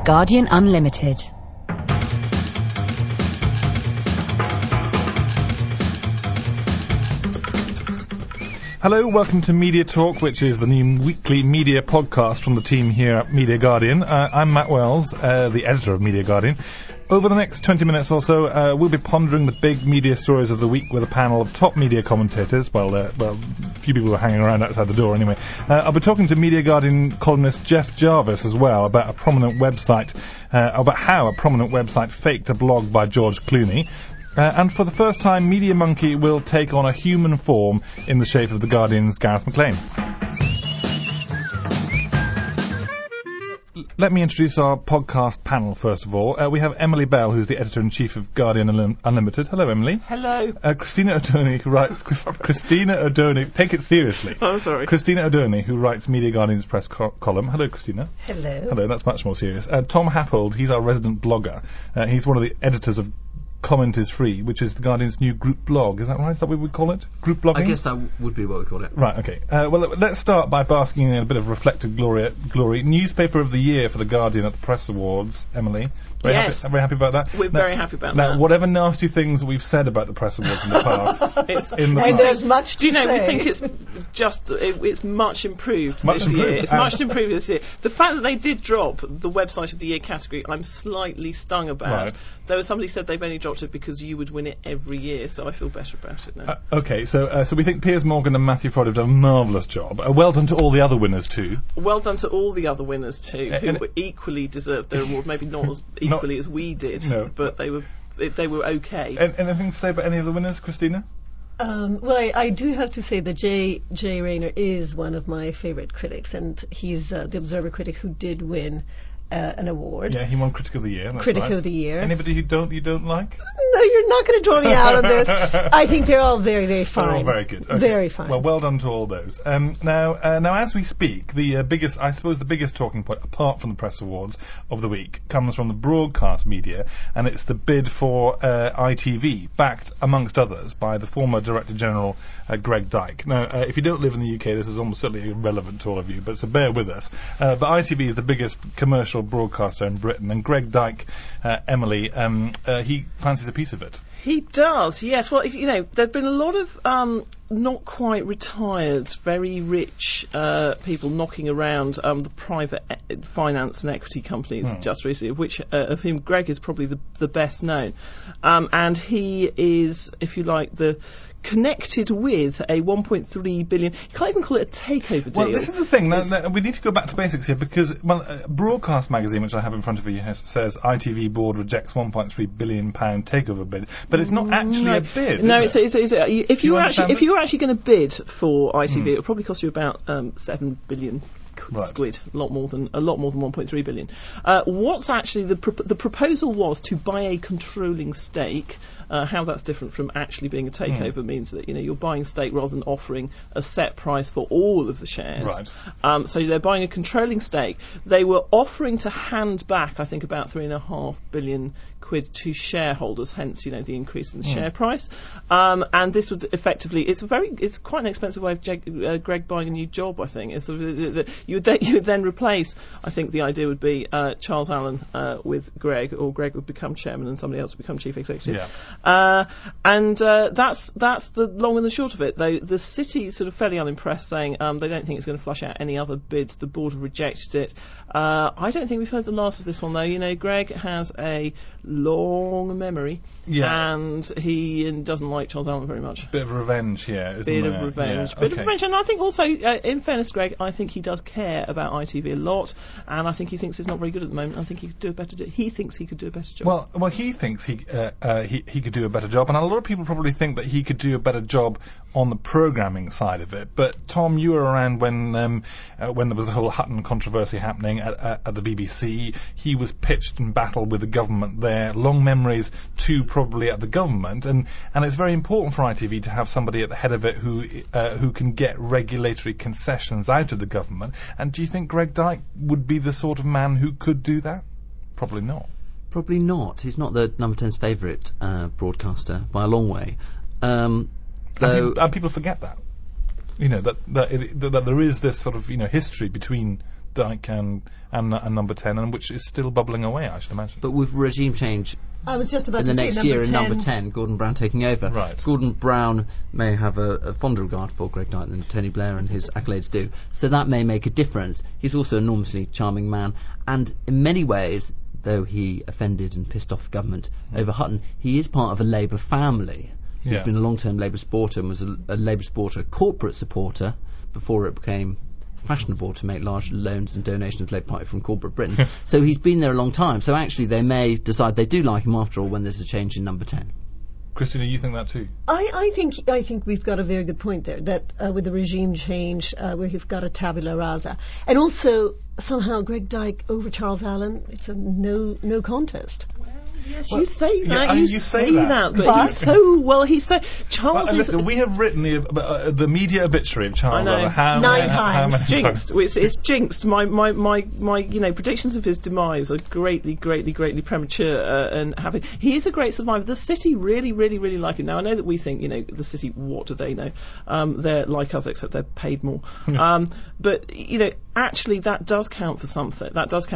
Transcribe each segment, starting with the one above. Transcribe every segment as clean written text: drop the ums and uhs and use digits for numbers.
Guardian Unlimited. Hello, welcome to Media Talk, which is the new weekly media podcast from the team here at Media Guardian. I'm Matt Wells, the editor of Media Guardian. Over the next 20 minutes or so, we'll be pondering the big media stories of the week with a panel of top media commentators. Well, a few people are hanging around outside the door anyway. I'll be talking to Media Guardian columnist Jeff Jarvis as well about about how a prominent website faked a blog by George Clooney. And for the first time, Media Monkey will take on a human form in the shape of the Guardian's Gareth McLean. Let me introduce our podcast panel, first of all. We have Emily Bell, who's the editor-in-chief of Guardian Unlimited. Hello, Emily. Hello. Christina O'Doney, who writes... Christina O'Doney, take it seriously. Oh, sorry. Christina O'Doney, who writes Media Guardian's press column. Hello, Christina. Hello. Hello, that's much more serious. Tom Happold, he's our resident blogger. He's one of the editors of Comment is Free, which is the Guardian's new group blog. Is that right? Is that what we call it? Group blogging? I guess that would be what we call it. Right, okay. Well, let's start by basking in a bit of reflected glory. Newspaper of the Year for the Guardian at the Press Awards, Emily. Yes. Very happy about that? We're very happy about that. Now, whatever nasty things we've said about the Press Awards in the past... There's much to say. We think it's it's much improved this year. It's much improved this year. The fact that they did drop the Website of the Year category, I'm slightly stung about. Right. There was somebody said they've only dropped it because you would win it every year, so I feel better about it now. Okay, so we think Piers Morgan and Matthew Ford have done a marvellous job. Well done to all the other winners too. Well done to all the other winners too, who equally deserved their award. Maybe not as equally as we did, but they were okay. Anything to say about any of the winners, Christina? Well, I do have to say that Jay Rayner is one of my favourite critics, and he's the Observer critic who did win an award. Yeah, he won Critic of the Year. That's Critic right. of the Year. Anybody you don't like? No, you're not going to draw me out on this. I think they're all very, very fine. They're all very good. Okay. Very fine. Well done to all those. Now, as we speak, the biggest talking point, apart from the Press Awards of the week, comes from the broadcast media, and it's the bid for ITV, backed, amongst others, by the former Director General Greg Dyke. Now, if you don't live in the UK, this is almost certainly irrelevant to all of you, but so bear with us. But ITV is the biggest commercial broadcaster in Britain, and Greg Dyke, Emily, he fancies a piece of it. He does, yes. Well, there've been a lot of not quite retired, very rich people knocking around the private finance and equity companies just recently, of whom Greg is probably the best known. And he is, if you like, connected with a 1.3 billion... You can't even call it a takeover deal. Well, this is the thing. Now, we need to go back to basics here, because Broadcast magazine, which I have in front of you, says ITV board rejects £1.3 billion takeover bid, but it's not actually a bid. No, if you were actually going to bid for ITV, it would probably cost you about 7 billion squid, a lot more than 1.3 billion. What's actually the proposal was to buy a controlling stake. How that's different from actually being a takeover means that you're buying a stake rather than offering a set price for all of the shares. Right. So they're buying a controlling stake. They were offering to hand back, I think, about £3.5 billion to shareholders, hence the increase in the share price. And this would effectively, it's quite an expensive way of Greg buying a new job. I think it's you would then replace. I think the idea would be Charles Allen with Greg, or Greg would become chairman and somebody else would become chief executive. Yeah. And that's the long and the short of it. Though the city sort of fairly unimpressed, saying they don't think it's going to flush out any other bids. The board have rejected it. I don't think we've heard the last of this one though. Greg has a long memory, and he doesn't like Charles Allen very much. Bit of revenge here, isn't there? Bit of revenge, and I think also, in fairness, Greg, I think he does care about ITV a lot, and I think he thinks it's not very good at the moment. I think he could do a better job. He thinks he could do a better job. Well, he thinks he could do a better job, and a lot of people probably think that he could do a better job on the programming side of it. But Tom, you were around when there was the whole Hutton controversy happening at the BBC. He was pitched in battle with the government there. Long memories too, probably, at the government, and it's very important for ITV to have somebody at the head of it who can get regulatory concessions out of the government. And do you think Greg Dyke would be the sort of man who could do that? Probably not. Probably not. He's not the number 10's favourite broadcaster by a long way. And people forget that. That there is this sort of history between Dyke and Number 10, and which is still bubbling away, I should imagine. But with regime change I was just about in to the say next year in number Number 10, Gordon Brown taking over. Right. Gordon Brown may have a fonder regard for Greg Dyke than Tony Blair and his accolades do, so that may make a difference. He's also an enormously charming man, and in many ways, though he offended and pissed off the government over Hutton, he is part of a Labour family. He's Yeah. been a long-term Labour supporter and was a Labour supporter, corporate supporter, before it became fashionable to make large loans and donations to the Labour Party from corporate Britain. So he's been there a long time. So actually they may decide they do like him after all when there's a change in Number 10. Christina, you think that too? I think we've got a very good point there, that with the regime change, where you've got a tabula rasa. And also, somehow, Greg Dyke over Charles Allen, it's a no contest. Yes, you say that. yeah, you you say say that. that, but But- he's so well. He's so Charles Well, is. listen, we have written the media obituary of Charles I know. Allen. How 9 many times. times? Jinxed. It's jinxed. My predictions of his demise are greatly premature. And having he is a great survivor. The city really like him. Now I know that we think the city. What do they know? They're like us, except they're paid more. But actually that does count for something.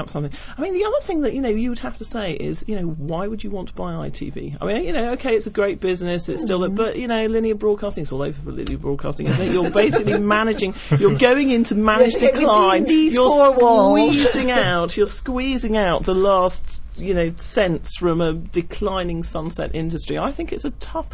I mean, the other thing that you would have to say is why would you want to buy ITV? I mean, okay, it's a great business. It's still, but linear broadcasting. It's all over for linear broadcasting, isn't it? You're basically managing. You're going into managed Within decline. these You're four walls. squeezing out the last cents from a declining sunset industry. I think it's a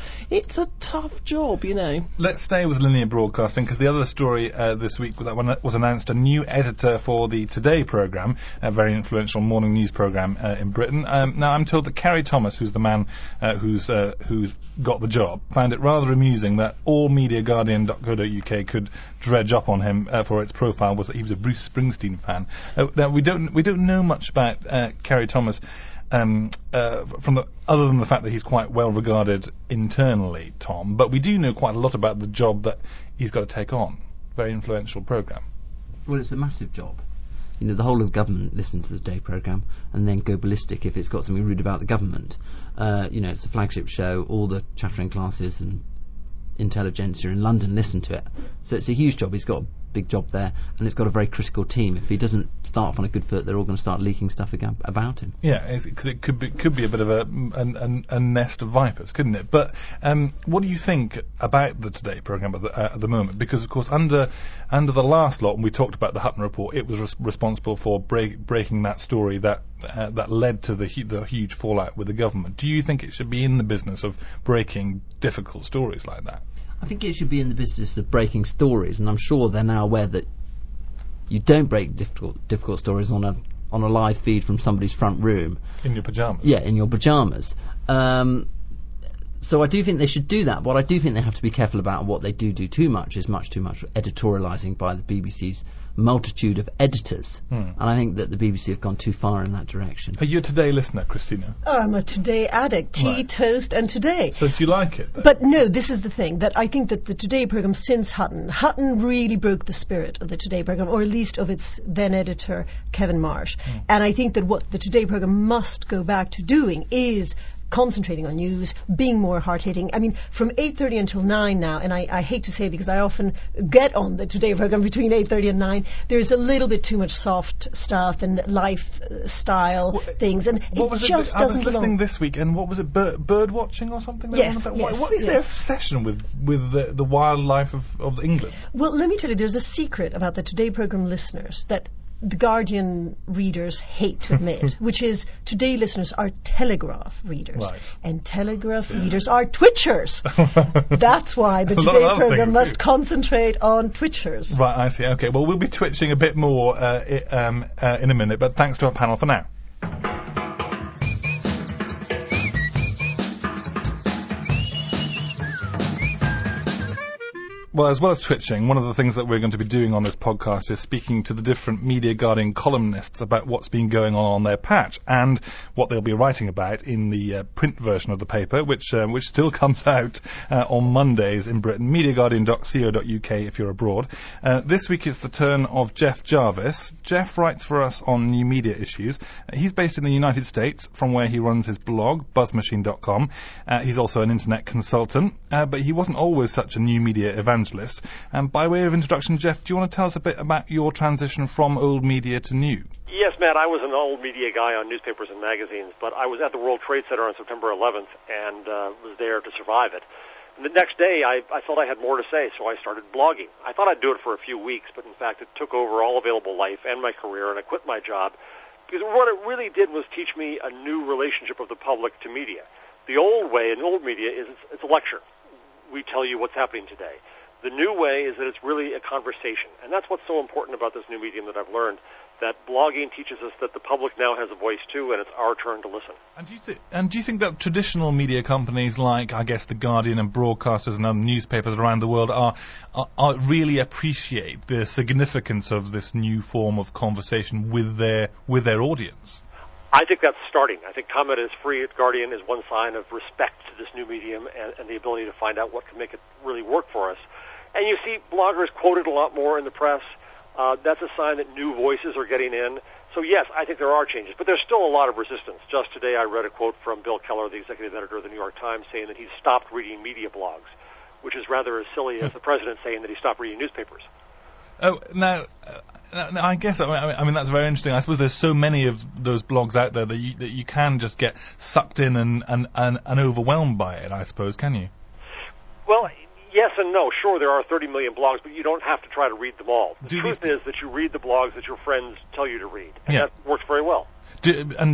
tough job. Let's stay with linear broadcasting, because the other story this week that was announced a new editor for the Today programme, a very influential morning news programme in Britain. Now I'm told that Carrie Thomas, who's the man who's got the job, found it rather amusing that all MediaGuardian.co.uk could dredge up on him for its profile was that he was a Bruce Springsteen fan. Now we don't know much about Carrie Thomas. Other than the fact that he's quite well regarded internally, Tom, but we do know quite a lot about the job that he's got to take on. Very influential programme. Well, it's a massive job. The whole of the government listen to the Today programme and then go ballistic if it's got something rude about the government. It's a flagship show. All the chattering classes and intelligentsia in London listen to it. So it's a huge job. He's got a big job there, and it's got a very critical team. If he doesn't start off on a good foot, they're all going to start leaking stuff about him. Yeah, because it could be a bit of a nest of vipers, couldn't it? But what do you think about the Today programme at the moment? Because of course, under the last lot, when we talked about the Hutton report, it was responsible for breaking that story that led to the huge fallout with the government. Do you think it should be in the business of breaking difficult stories like that? I think it should be in the business of breaking stories, and I'm sure they're now aware that you don't break difficult stories on a live feed from somebody's front room. In your pyjamas? Yeah, in your pyjamas. So I do think they should do that. What I do think they have to be careful about, and what they do too much, is much too much editorialising by the BBC's multitude of editors. And I think that the BBC have gone too far in that direction. Are you a Today listener, Christina? I'm a Today addict. Tea, Right. toast, and Today. So do you like it, though? But no, this is the thing, that I think that the Today programme since Hutton really broke the spirit of the Today programme, or at least of its then editor, Kevin Marsh. And I think that what the Today programme must go back to doing is concentrating on news, being more hard-hitting. I mean, from 8:30 until 9 now, and I hate to say it because I often get on the Today programme between 8:30 and 9, there's a little bit too much soft stuff and lifestyle things, and What it was just I was doesn't listening belong. this week, and what was it, bird watching or something? Yes, What is yes. their obsession with the wildlife of England? Well, let me tell you, there's a secret about the Today programme listeners that the Guardian readers hate to admit, which is Today listeners are Telegraph readers. Right. And Telegraph readers are Twitchers. That's why the A lot Today of other programme things, must too. concentrate on Twitchers. Right, I see. Okay, well, we'll be twitching a bit more in a minute, but thanks to our panel for now. Well, as well as twitching, one of the things that we're going to be doing on this podcast is speaking to the different Media Guardian columnists about what's been going on their patch and what they'll be writing about in the print version of the paper, which still comes out on Mondays in Britain. MediaGuardian.co.uk if you're abroad. This week it's the turn of Jeff Jarvis. Jeff writes for us on new media issues. He's based in the United States, from where he runs his blog, buzzmachine.com. He's also an internet consultant, but he wasn't always such a new media evangelist. evangelist. And by way of introduction, Jeff, do you want to tell us a bit about your transition from old media to new? Yes, Matt, I was an old media guy on newspapers and magazines, but I was at the World Trade Center on September 11th and was there to survive it. And the next day, I felt I had more to say, so I started blogging. I thought I'd do it for a few weeks, but in fact, it took over all available life and my career, and I quit my job because what it really did was teach me a new relationship of the public to media. The old way in old media is it's a lecture. We tell you what's happening today. The new way is that it's really a conversation, and that's what's so important about this new medium that I've learned, that blogging teaches us that the public now has a voice too, and it's our turn to listen. And do you think that traditional media companies like, I guess, The Guardian and broadcasters and other newspapers around the world are really appreciate the significance of this new form of conversation with their audience? I think that's starting. I think comment is free at Guardian is one sign of respect to this new medium and the ability to find out what can make it really work for us. And you see bloggers quoted a lot more in the press. That's a sign that new voices are getting in. So yes, I think there are changes, but there's still a lot of resistance. Just today I read a quote from Bill Keller, the executive editor of the New York Times, saying that he's stopped reading media blogs, which is rather as silly as the president saying that he stopped reading newspapers. Oh, now I guess, I mean, that's very interesting. I suppose there's so many of those blogs out there that you can just get sucked in and overwhelmed by it, I suppose, can you? Well, yes and no. Sure, there are 30 million blogs, but you don't have to try to read them all. The truth is that you read the blogs that your friends tell you to read, and that works very well. Do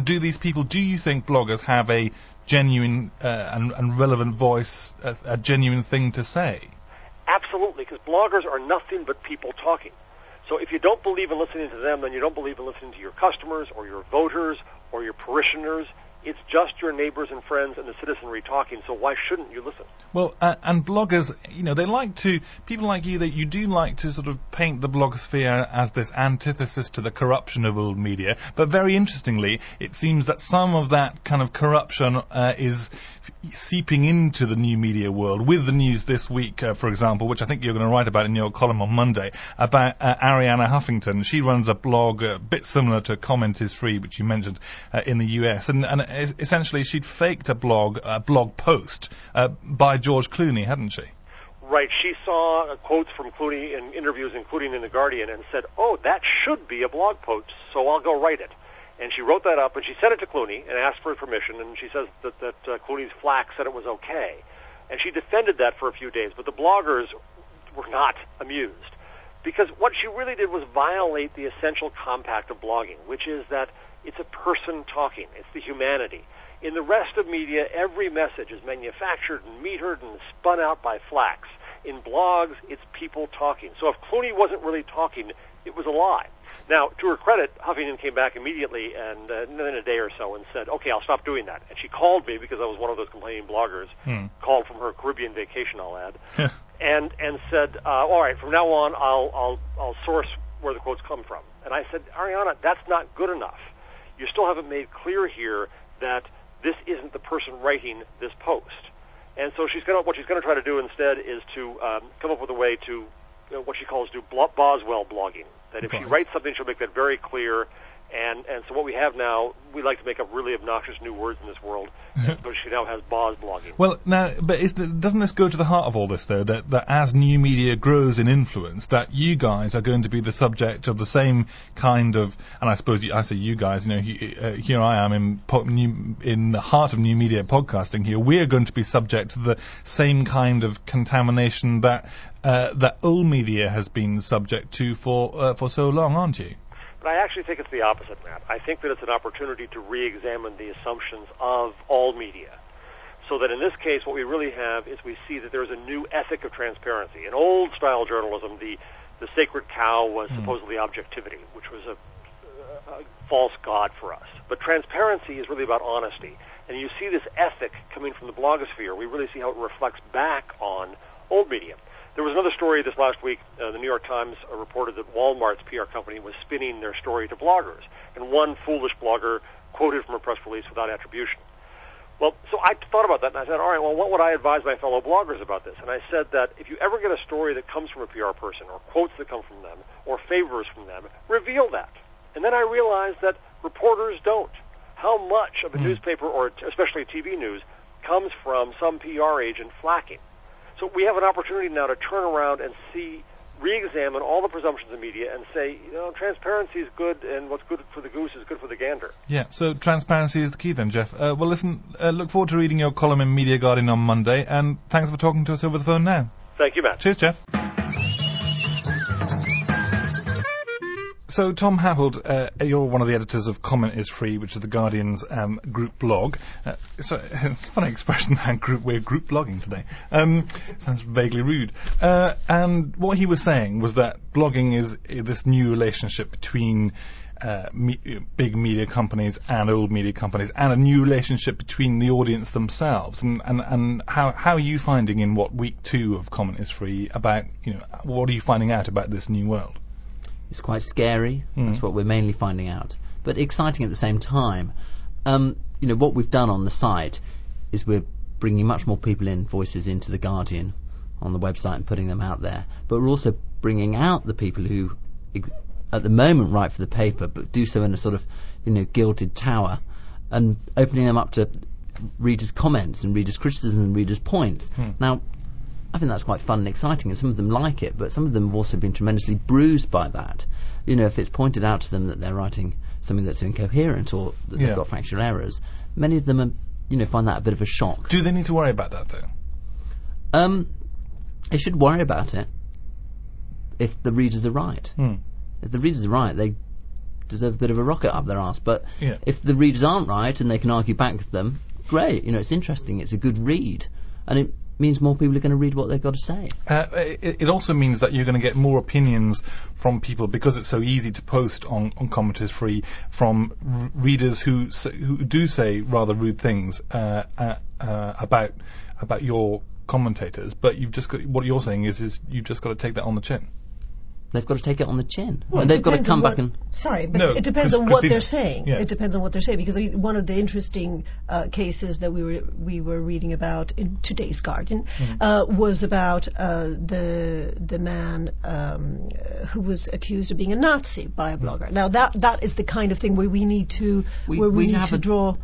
you think bloggers have a genuine and relevant voice, a genuine thing to say? Absolutely, because bloggers are nothing but people talking. So if you don't believe in listening to them, then you don't believe in listening to your customers or your voters or your parishioners. It's just your neighbors and friends and the citizenry talking, so why shouldn't you listen? Well, and bloggers, they like to, people like you, that you do like to sort of paint the blogosphere as this antithesis to the corruption of old media. But very interestingly, it seems that some of that kind of corruption is seeping into the new media world with the news this week, for example, which I think you're going to write about in your column on Monday, about Arianna Huffington. She runs a blog a bit similar to Comment is Free, which you mentioned in the US, and essentially she'd faked a blog post by George Clooney, hadn't she? Right. She saw quotes from Clooney in interviews, including in The Guardian, and said, oh, that should be a blog post, so I'll go write it. And she wrote that up, and she sent it to Clooney and asked for permission, and she says that Clooney's flack said it was okay. And she defended that for a few days, but the bloggers were not amused, because what she really did was violate the essential compact of blogging, which is that it's a person talking. It's the humanity. In the rest of media, every message is manufactured and metered and spun out by flacks. In blogs, it's people talking. So if Clooney wasn't really talking, it was a lie. Now, to her credit, Huffington came back immediately and within a day or so and said, okay, I'll stop doing that. And she called me, because I was one of those complaining bloggers, called from her Caribbean vacation, I'll add, and said, all right, from now on, I'll source where the quotes come from. And I said, Arianna, that's not good enough. You still haven't made clear here that this isn't the person writing this post. And so what she's going to try to do instead is to come up with a way to what she calls Boswell blogging. That if she writes something, she'll make that very clear. And so what we have now, we like to make up really obnoxious new words in this world. So she now has Boz blogging. Well, now, but doesn't this go to the heart of all this, though, that as new media grows in influence, that you guys are going to be the subject of the same kind of, and I suppose I say you guys, here I am in the heart of new media podcasting here, we're going to be subject to the same kind of contamination that old media has been subject to for so long, aren't you? But I actually think it's the opposite, Matt. I think that it's an opportunity to re-examine the assumptions of all media. So that in this case, what we really have is we see that there's a new ethic of transparency. In old-style journalism, the sacred cow was supposedly objectivity, which was a false god for us. But transparency is really about honesty. And you see this ethic coming from the blogosphere. We really see how it reflects back on old media. There was another story this last week. The New York Times reported that Walmart's PR company was spinning their story to bloggers, and one foolish blogger quoted from a press release without attribution. Well, so I thought about that, and I said, all right, well, what would I advise my fellow bloggers about this? And I said that if you ever get a story that comes from a PR person, or quotes that come from them, or favors from them, reveal that. And then I realized that reporters don't. How much of a newspaper, or especially TV news, comes from some PR agent flacking? So we have an opportunity now to turn around and re-examine all the presumptions of media and say, transparency is good, and what's good for the goose is good for the gander. Yeah, so transparency is the key then, Jeff. Well, listen, look forward to reading your column in Media Guardian on Monday, and thanks for talking to us over the phone now. Thank you, Matt. Cheers, Jeff. So, Tom Happold, you're one of the editors of Comment is Free, which is the Guardian's group blog. So it's a funny expression, we're group blogging today. Sounds vaguely rude. And what he was saying was that blogging is this new relationship between big media companies and old media companies, and a new relationship between the audience themselves. And how are you finding in week 2 of Comment is Free about, what are you finding out about this new world? It's quite scary. That's what we're mainly finding out, but exciting at the same time. What we've done on the site is we're bringing much more voices into the Guardian on the website and putting them out there. But we're also bringing out the people who, at the moment, write for the paper, but do so in a sort of, gilded tower, and opening them up to readers' comments and readers' criticism and readers' points. Now, I think that's quite fun and exciting, and some of them like it, but some of them have also been tremendously bruised by that. If it's pointed out to them that they're writing something that's incoherent or that they've got factual errors, many of them find that a bit of a shock. Do they need to worry about that, though? They should worry about it if the readers are right. If the readers are right, they deserve a bit of a rocket up their arse. But if the readers aren't right and they can argue back with them, great. It's interesting. It's a good read. And it means more people are going to read what they've got to say. It also means that you're going to get more opinions from people, because it's so easy to post on Comment is Free, from readers who do say rather rude things about your commentators. But what you're saying is you've just got to take that on the chin. They've got to take it on the chin. And they've got to come back and... Sorry, but it depends on what they're saying. Yeah. It depends on what they're saying, because one of the interesting cases that we were reading about in today's Guardian was about the man who was accused of being a Nazi by a blogger. Now, that is the kind of thing where we need to draw...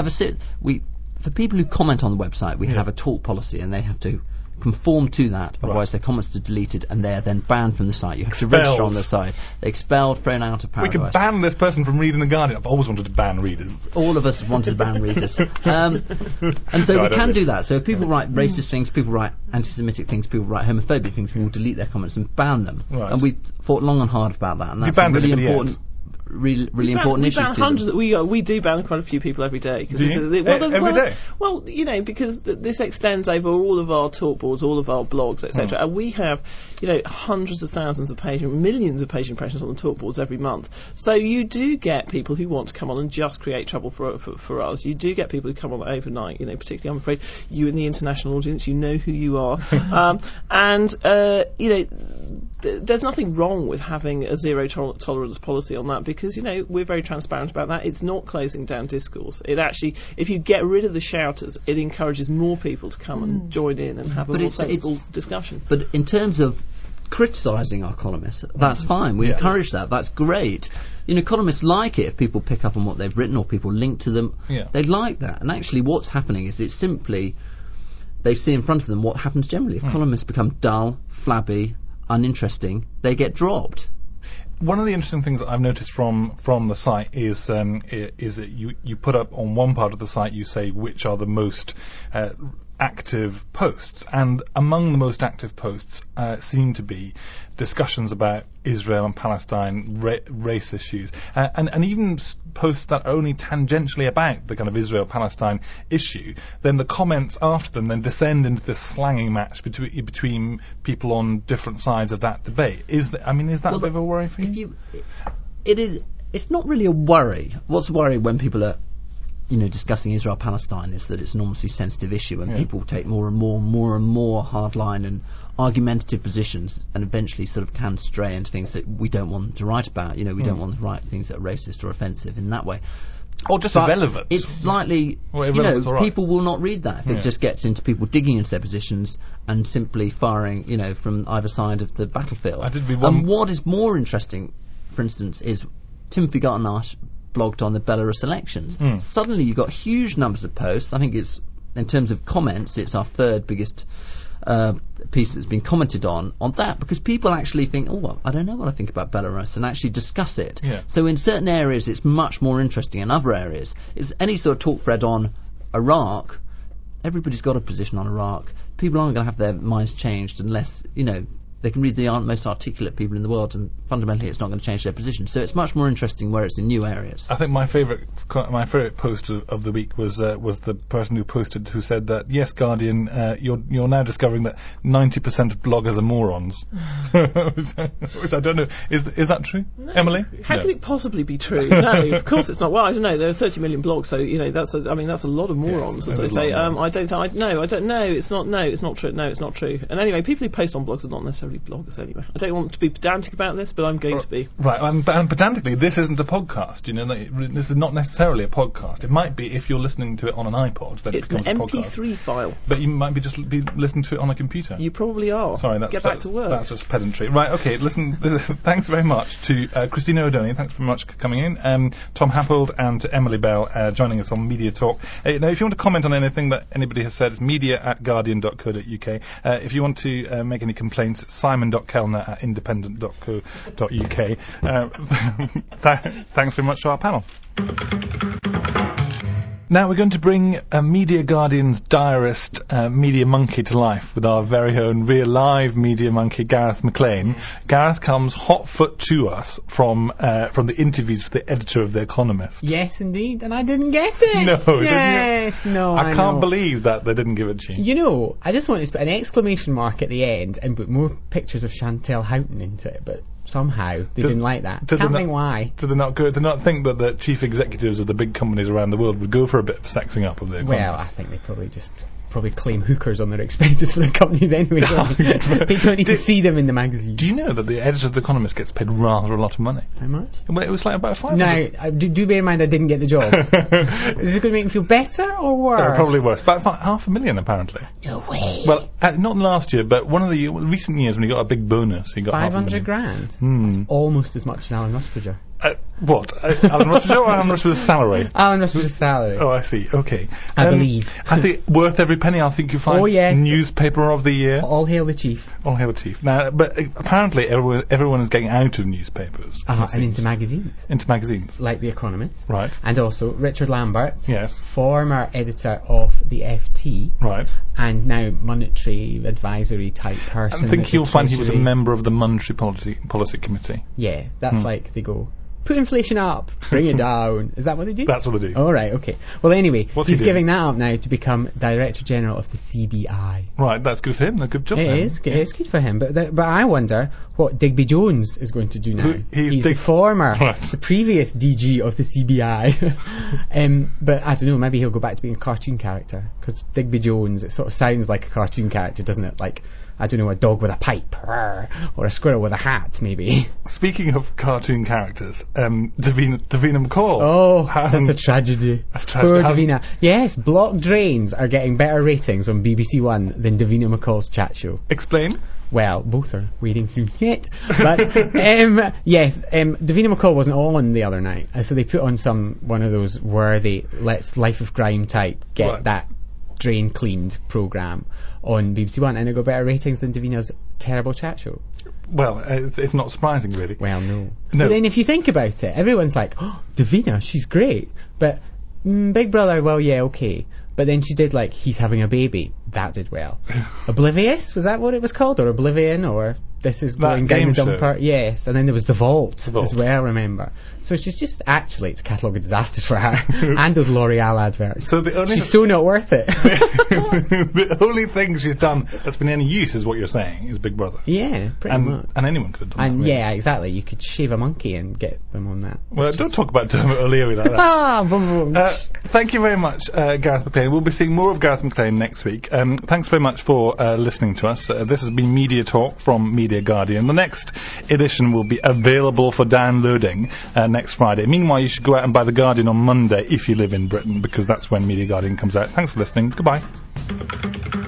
For people who comment on the website, we have a talk policy, and they have to conform to that, otherwise their comments are deleted and they are then banned from the site. You have to register on the site. They're expelled, thrown out of paradise. We can ban this person from reading the Guardian. I've always wanted to ban readers. All of us wanted to ban readers. And so we can do that. So if people write racist things, people write anti-Semitic things, people write homophobic things, we will delete their comments and ban them. Right. And we thought long and hard about that, and that's a really important... Really important issue. We ban hundreds. We do ban quite a few people every day. Every day? Well, because this extends over all of our talk boards, all of our blogs, etc. And we have, hundreds of thousands of millions of page impressions on the talk boards every month. So you do get people who want to come on and just create trouble for us. You do get people who come on overnight. Particularly, I'm afraid, you in the international audience, you know who you are, there's nothing wrong with having a zero tolerance policy on that, because we're very transparent about that. It's not closing down discourse. It actually, if you get rid of the shouters, it encourages more people to come and join in and have a more sensible discussion. But in terms of criticising our columnists, that's fine. We encourage that. That's great. Columnists like it if people pick up on what they've written or people link to them. They like that. And actually what's happening is it's simply they see in front of them what happens generally. If columnists become dull, flabby, uninteresting, they get dropped. One of the interesting things that I've noticed from the site is that you put up on one part of the site, you say which are the most active posts, and among the most active posts seem to be discussions about Israel and Palestine, race issues, and even posts that are only tangentially about the kind of Israel-Palestine issue. Then the comments after them then descend into this slanging match between people on different sides of that debate. Is that a bit of a worry for you? It's not really a worry. What's a worry when people are discussing Israel-Palestine is that it's an enormously sensitive issue, and people take more and more hardline and argumentative positions, and eventually sort of can stray into things that we don't want them to write about. We don't want them to write things that are racist or offensive in that way. Or just irrelevant. It's slightly, people will not read that if it just gets into people digging into their positions and simply firing, from either side of the battlefield. And what is more interesting, for instance, is Timothy Garton-Ash blogged on the Belarus elections. Suddenly you've got huge numbers of posts. I think it's, in terms of comments, it's our third biggest piece that's been commented on that, because people actually think, oh, well, I don't know what I think about Belarus, and actually discuss it. Yeah. So in certain areas it's much more interesting. In other areas, it's any sort of talk thread on Iraq, everybody's got a position on Iraq. People aren't going to have their minds changed unless, they can read the most articulate people in the world, and fundamentally it's not going to change their position. So it's much more interesting where it's in new areas. I think my favourite post of the week was the person who said that, yes, Guardian, you're now discovering that 90% of bloggers are morons. Which I don't know. Is that true, no. Emily? How could it possibly be true? No, of course it's not. Well, I don't know. There are 30 million blogs, so that's a lot of morons, as they say. I don't know. It's not. No, it's not true. No, it's not true. And anyway, people who post on blogs are not necessarily bloggers anyway. I don't want to be pedantic about this, but I'm going to be. Right, and pedantically, this isn't a podcast. This is not necessarily a podcast. It might be if you're listening to it on an iPod. Then it's it becomes an a podcast. MP3 file. But you might be listening to it on a computer. You probably are. Sorry, get back to work. That's just pedantry. Right, okay, listen, thanks very much to Christina O'Donnell. Thanks very much for coming in. Tom Happold and to Emily Bell joining us on Media Talk. Now, if you want to comment on anything that anybody has said, it's media@guardian.co.uk. If you want to make any complaints, it's simon.kellner@independent.co.uk. Thanks very much to our panel. Now we're going to bring Media Guardian's diarist, Media Monkey, to life with our very own real live Media Monkey, Gareth McLean. Gareth comes hot foot to us from the interviews with the editor of The Economist. Yes, indeed, and I didn't get it. No, yes, didn't you? No, I can't believe that they didn't give it to you. I just wanted to put an exclamation mark at the end and put more pictures of Chantal Houghton into it, but somehow they didn't like that. Can't think why. Did they not think that the chief executives of the big companies around the world would go for a bit of sexing up of The Economist? Well, I think they probably claim hookers on their expenses for their companies anyway. They don't need to see them in the magazine. Do you know that the editor of The Economist gets paid rather a lot of money? How much? Well, it was like about 500. Now, do bear in mind I didn't get the job. Is this going to make me feel better or worse? Probably worse. About $500,000 apparently. No way. Well, not last year, but one of the recent years when he got a big bonus, he got $500,000. That's almost as much as Alan Rusbridger. What? Alan Rusbridger or Alan Rusbridger's salary? Alan Rusbridger's salary. Oh, I see. Okay. I believe. I think worth every penny. I think you find. Oh, yes. Newspaper of the year. All hail the chief. All hail the chief. Now, but apparently everyone is getting out of newspapers. And into magazines. Into magazines. Like The Economist. Right. And also Richard Lambert. Yes. Former editor of the FT. Right. And now monetary advisory type person. I think you'll find he was a member of the Monetary Policy Committee. Yeah, that's like they go, put inflation up, bring it down. Is that what they do? That's what they do. All right, okay. Well, anyway, he's he giving that up now to become Director General of the CBI. Right, that's good for him. A good job. It is good for him. But I wonder what Digby Jones is going to do now. He's the previous DG of the CBI. But I don't know, maybe he'll go back to being a cartoon character, because Digby Jones, it sort of sounds like a cartoon character, doesn't it? Like, I don't know, a dog with a pipe, or a squirrel with a hat, maybe. Speaking of cartoon characters, Davina McCall. Oh, that's a tragedy. That's tragedy. Poor Davina. Yes, blocked drains are getting better ratings on BBC One than Davina McCall's chat show. Explain. Well, both are wading through it. But, yes, Davina McCall wasn't on the other night, so they put on one of those worthy, let's Life of Crime type, get that drain cleaned programme on BBC One, and it got better ratings than Davina's terrible chat show. Well, it's not surprising, really. Well, no. But then if you think about it, everyone's like, oh, Davina, she's great. But Big Brother, well, yeah, okay. But then she did, like, He's Having a Baby. That did well. Oblivious, was that what it was called? Or Oblivion, or This Is Going Down the Dumper? Yes, and then there was The Vault as well, remember. So she's just, actually, it's a catalogue of disasters for her. And those L'Oreal adverts. So she's so not worth it. The only thing she's done that's been any use, is what you're saying, is Big Brother. Yeah, pretty much. And anyone could have done that. And yeah, exactly. You could shave a monkey and get them on that. Well, don't talk about Dermot O'Leary like that. Thank you very much, Gareth McLean. We'll be seeing more of Gareth McLean next week. Thanks very much for listening to us. This has been Media Talk from Media Guardian. The next edition will be available for downloading next Friday. Meanwhile, you should go out and buy The Guardian on Monday if you live in Britain, because that's when Media Guardian comes out. Thanks for listening. Goodbye.